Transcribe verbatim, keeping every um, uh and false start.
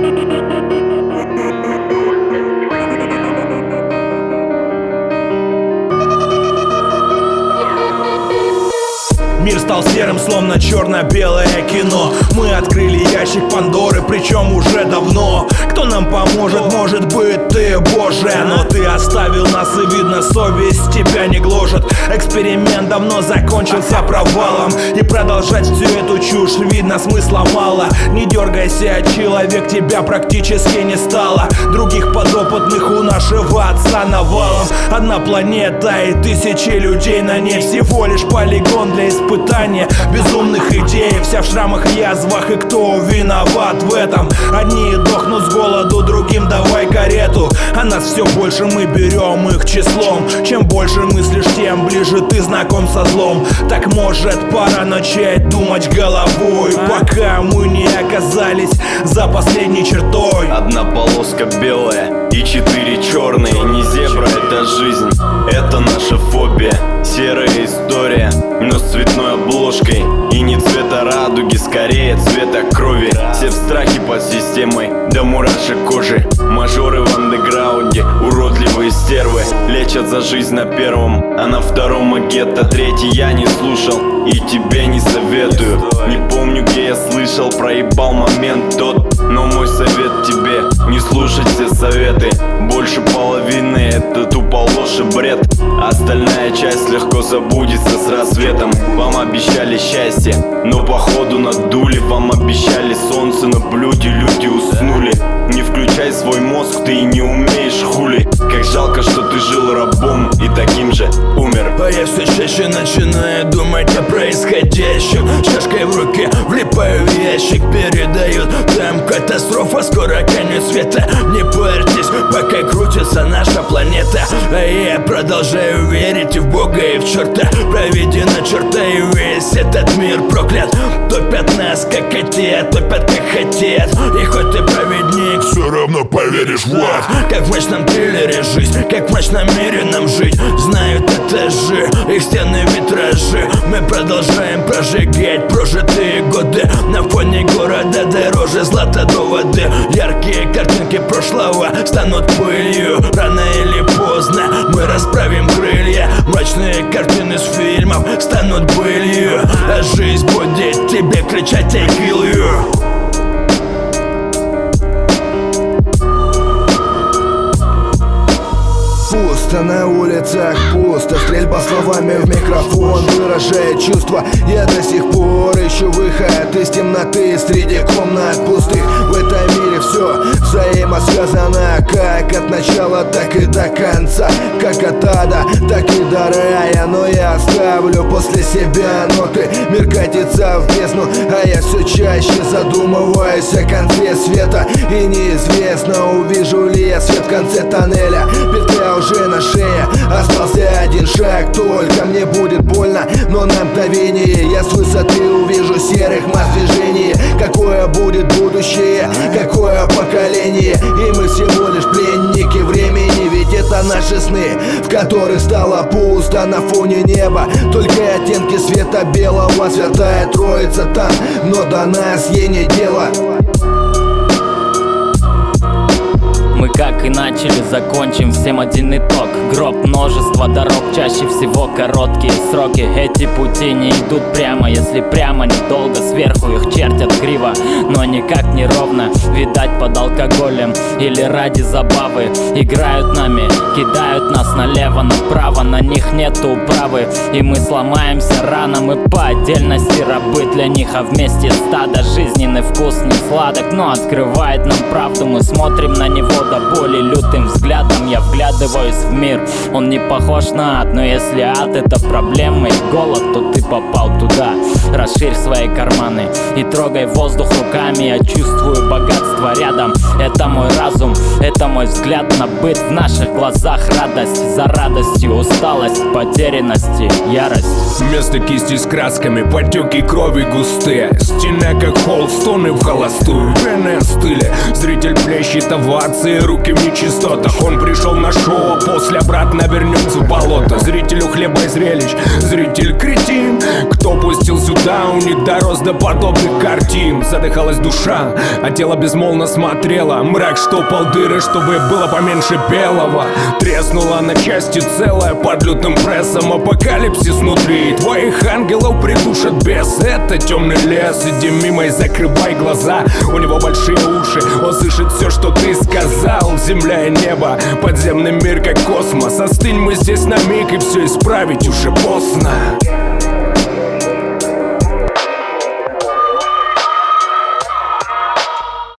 Мир стал серым, словно черно-белое кино. Мы открыли ящик Пандоры, причем уже давно. Кто нам поможет? Может быть, ты, Боже. Но ты оставил нас, и видно, совесть тебя не гложет. Эксперимент давно закончился провалом, и продолжать всю эту чушь, видно, смысла мало. Не дергайся, человек, тебя практически не стало. Других подопытных у нашего отца навалом. Одна планета и тысячи людей на ней. Всего лишь полигон для испытаний, безумных идей. Вся в шрамах и язвах, и кто виноват в этом? Одни дохнут с голоду, другим давай карету. А нас все больше, мы берем их числом. Чем больше мыслишь, тем ближе ты знаком со злом. Так может пора начать думать головой, пока мы не оказались за последней чертой. Одна полоска белая и четыре черные. Не зебра, это жизнь, это наша фобия. Серая история, но с цветной обложкой. И не цвета радуги, скорее цвета крови. Все в страхе под системой, до мурашек кожи. Мажоры в андеграунде, уродливые стервы. Лечат за жизнь на первом, а на втором магетто. Третий я не слушал и тебе не советую. Не помню, где я слышал, проебал момент тот. Но мой совет тебе, не слушать все советы. Больше половины это тупо ложь и бред. Остальная часть легко забудется с рассветом. Вам обещали счастье, но походу надули. Вам обещали солнце на блюде, люди уснули. Не включай свой мозг, ты и не умеешь хули. Как жалко, что ты жил рабом и таким же умер. А я все чаще начинаю думать о происходящем. Чашкой в руке влипаю в ящик, передают там катастрофа, скоро конец света. Не парьтесь, пока крутится наша планета. А я продолжаю верить и в Бога, и в черта. Проведена черта, и весь этот мир проклят. Топят нас как хотят, топят как хотят. И хоть ты провидник, все равно поверишь в ад. Как в мрачном триллере жизнь, как в мрачном мире нам жить. Знают этажи, их стены витражи. Мы продолжаем прожигать прожитые годы. На фоне города дороже злата до воды. Яркие картинки прошлого станут пылью. Рано или поздно мы расправим крылья. Мрачные картины с фильмов станут былью. А жизнь будет тебе кричать I kill you. Пусто на улицах, пусто. Стрельба словами в микрофон выражает чувства. Я до сих пор ищу выход из темноты среди комнат пустых. В этом мире все взаимосвязано, как от начала, так и до конца. Как от ада, так и до рая. Но я оставлю после себя ноты. Мир катится в бездну, а я все чаще задумываюсь о конце света. И неизвестно, увижу ли я свет в конце тоннеля. Петля уже на шее, остался один шаг. Только мне будет больно, но на мгновение я с высоты увижу серых масс движений. Какое будет будущее, какое поколение? И мы всего лишь пленники времени. Ведь это наши сны, в которых стало пусто на фоне неба. Только оттенки света белого, святая троица там, но до нас ей не дело. Мы как и начали, закончим, всем один итог. Гроб, множество дорог, чаще всего короткие сроки. Эти пути не идут прямо, если прямо недолго. Сверху их чертят криво, но никак не ровно. Видать, под алкоголем или ради забавы. Играют нами, кидают нас налево, направо. На них нету управы, и мы сломаемся рано. Мы по отдельности рабы для них, а вместе стадо. Жизненный вкус не сладок, но открывает нам правду. Мы смотрим на него до боли лютым взглядом. Я вглядываюсь в мир, он не похож на ад. Но если ад это проблема и голод, то ты попал туда. Расширь свои карманы и трогай воздух руками. Я чувствую богатство рядом. Это мой разум, это мой взгляд на быт. В наших глазах радость за радостью, усталость, потерянности, ярость. Вместо кисти с красками потеки крови густые. Стена как холст, стоны в холостую. Вены остыли, зритель плещет овации. Руки в нечистотах, он пришел на шоу, а после обратно вернется в болото. Зрителю хлеба и зрелищ, зритель кретин. Кто пустил сюда, у не дорос до подобных картин. Задыхалась душа, а тело безмолвно смотрело. Мрак штопал дыры, чтобы было поменьше белого. Треснула на части целая под лютым прессом. Апокалипсис внутри, твоих ангелов придушат бес. Это темный лес, иди мимо и закрывай глаза. У него большие уши, он слышит все, что ты сказал. Земля и небо, подземный мир как космос. Остынь мы здесь на миг, и все исправить уже поздно.